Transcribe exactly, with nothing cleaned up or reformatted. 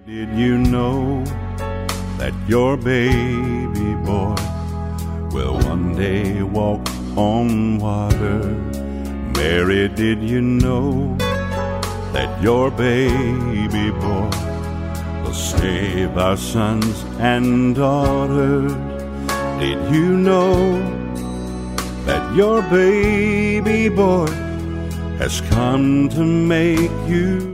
Did you know that your baby boy will one day walk on water? Mary, did you know that your baby boy will save our sons and daughters? Did you know that your baby boy has come to make you